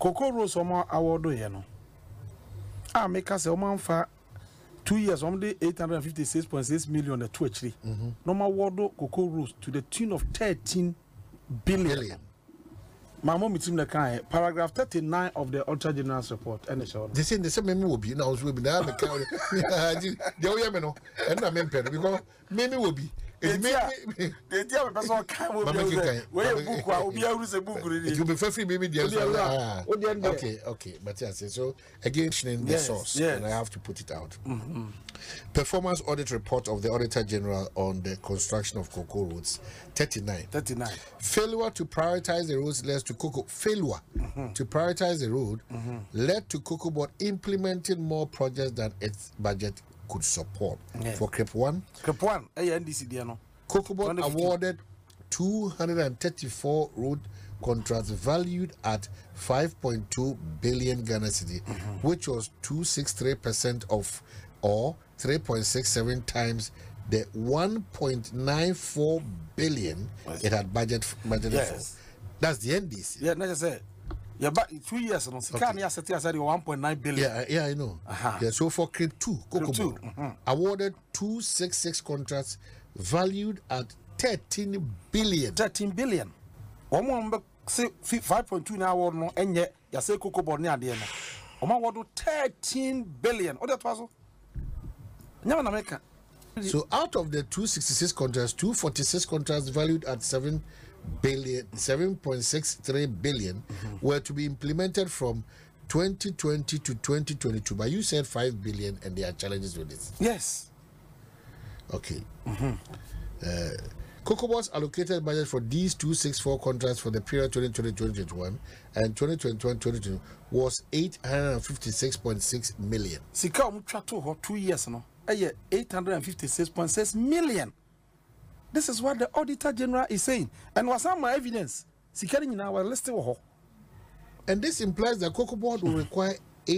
Cocoa Rose Oma award yeno. Ah, make us a man for 2 years, only 856.6 million at 2 actually. Normal award Cocoa Rose to the tune of 13 billion. My mom is in the kind paragraph 39 of the Ultra General's report. And it's all. They say the same will be now. Will be now. The way no, and I'm impaired because maybe will be. The dear person can't it will be for free, maybe. Okay. But yes, so again, the source, and I have to put it out. Performance audit report of the Auditor General on the construction of Cocoa Roads 39. Failure to prioritize the roads led to Cocoa to prioritize the road led to Cocoa Board implementing more projects than its budget could support. For CREP 1, Cocoa Board awarded 234 road contracts valued at 5.2 billion Ghana cedi, which was 263% of or 3.67 times the 1.94 billion it had budgeted for. That's the NDC. Yeah, not just yeah, but 2 years no. Can you say 1.9 billion? Yeah, I know. Yeah, so for CREP 2, Cocoa Board awarded 266 contracts valued at 13 billion. 13 billion. One more say 5.2 now award no enye ya say Cocoa Board ni ade no. Oma award 13 billion. O that was so. Nyama na make. So out of the 266 contracts, 246 contracts valued at 7.63 billion were to be implemented from 2020 to 2022. But you said 5 billion and there are challenges with this. Yes. Okay. Cocoa Board's allocated budget for these 264 contracts for the period 2020-2021 and 2021-2022 was 856.6 million. Sika umtrato 2 years no. 856.6 million. This is what the Auditor General is saying. And was some evidence. Sika in our list. And this implies that Cocoa Board will require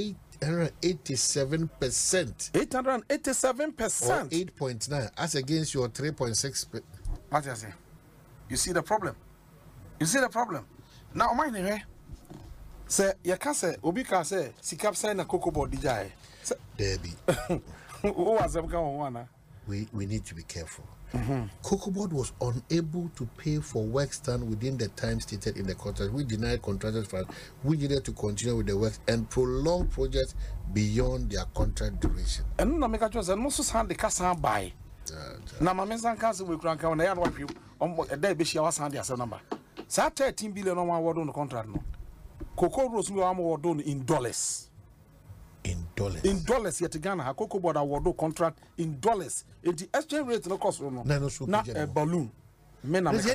887%. 887%. Or 8.9 as against your 3.6. What you say? You see the problem? You see the problem? Now, my name say, you can say, Obika say, Sikap sign a Cocoa Board DJ. Debbie. We need to be careful. Cocoa Board was unable to pay for works done within the time stated in the contract. We denied contractors funds. We needed to continue with the work and prolong projects beyond their contract duration. And no make a choice. And most of the casa buy. Now, my men's council will crank on the other one. A day be she was handed as a number. So 13 billion on word on the contract. No, Cocoa Rose will award done in dollars. In dollars, yet Ghana, a Cocoa Board award contract in dollars. The exchange rate no cost no. Not a balloon. Men are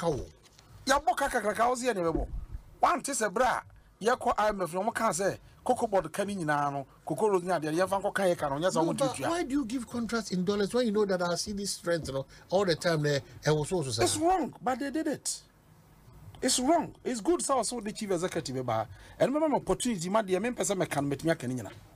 one tis a bra. Yako IMF from can say Cocoa Board canning now. Cocoa Rose near the Yavanco Kayakan. Yes, I want to. Why do you give contracts in dollars when you know that I see these friends all the time there? I was also saying it's wrong, but they did it. It's wrong. It's good. So the chief executive and remember opportunity. My dear, person can make me a canina.